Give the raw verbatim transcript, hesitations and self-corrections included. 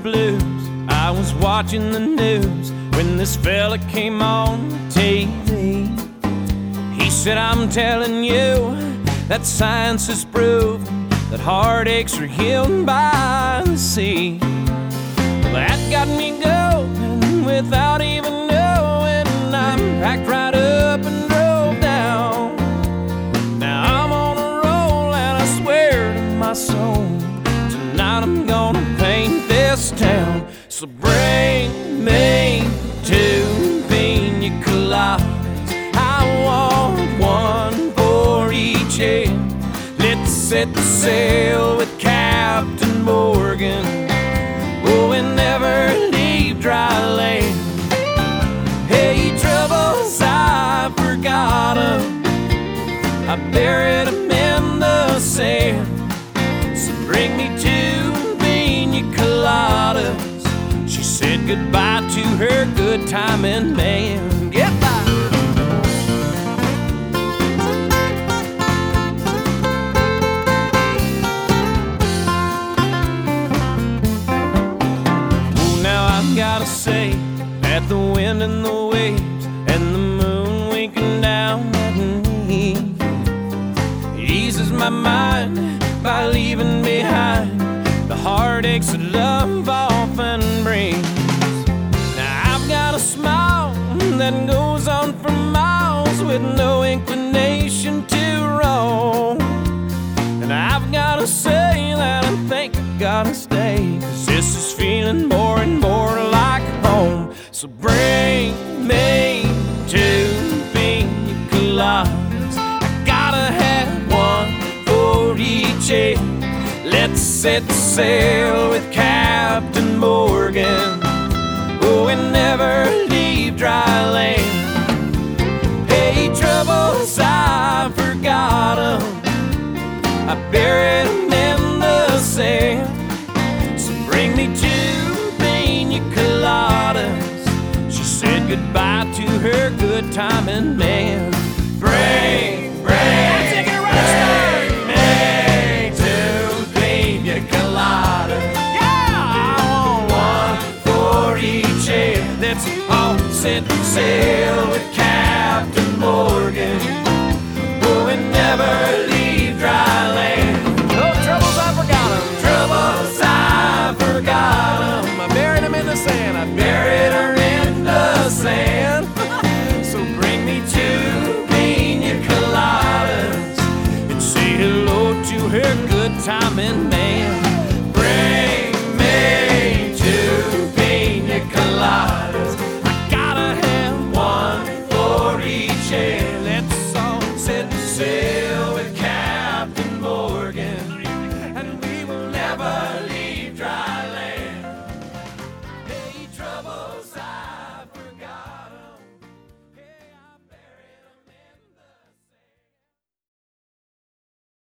blues. I was watching the news when this fella came on T V. He said, I'm telling you that science has proven that heartaches are healed by the sea. Well, that got me going without even knowing. I'm packed right up and drove down. Now I'm on a roll and I swear to my soul, tonight I'm gonna paint this town. So bring me two pina coladas. I want one for each head. Let's set the sail with Captain Morgan. Oh, and never leave dry land. Hey, troubles, I forgot 'em. I buried 'em in the sand. So bring me two pina coladas. She said goodbye to her good timing man. Goodbye. Oh, now I've gotta say that the wind and the waves and the moon winking down at me eases my mind by leaving behind the heartaches that love often brings. Now I've got a smile that goes on for miles with no inclination to roam. And I've gotta say that I think I gotta stay, 'cause this is feeling more and more like home. So bring me two pina coladas. I gotta have one for each head. Let's set sail with Captain Morgan. Oh, and never leave dry land. Hey, troubles, I forgot 'em. I buried 'em in the sand. So bring me two pina coladas. She said goodbye to her good timing man. Bring, bring, take it right, bring me two pina coladas. Yeah, I want one for each head. Let's all set sail with Captain Morgan. Oh, and never leave dry land. No troubles, I forgot 'em. Troubles, I forgot 'em. I buried 'em in the sand. I buried her in the sand. So bring me two pina coladas and say hello to her good timing man.